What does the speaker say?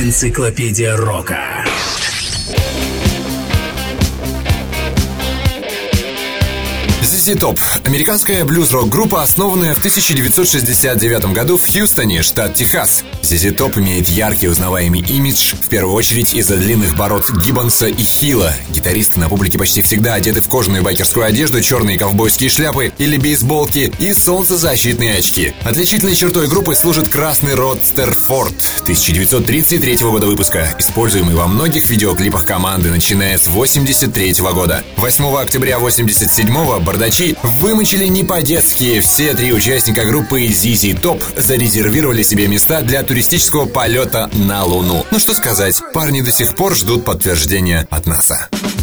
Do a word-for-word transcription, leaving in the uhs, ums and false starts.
Энциклопедия рока. зет зет Top – американская блюз-рок-группа, основанная в тысяча девятьсот шестьдесят девятом году в Хьюстоне, штат Техас. зет зет Top имеет яркий узнаваемый имидж, в первую очередь из-за длинных бород Гиббонса и Хилла. Гитаристы на публике почти всегда одеты в кожаную байкерскую одежду, черные ковбойские шляпы или бейсболки и солнцезащитные очки. Отличительной чертой группы служит красный родстер Ford тысяча девятьсот тридцать третьего года выпуска, используемый во многих видеоклипах команды, начиная с восемьдесят третьего года. восьмого октября восемьдесят седьмого бардачи вымочили не по-детски. Все три участника группы зет зет Top зарезервировали себе места для туристического полета на Луну. Ну что сказать, парни до сих пор ждут подтверждения от НАСА.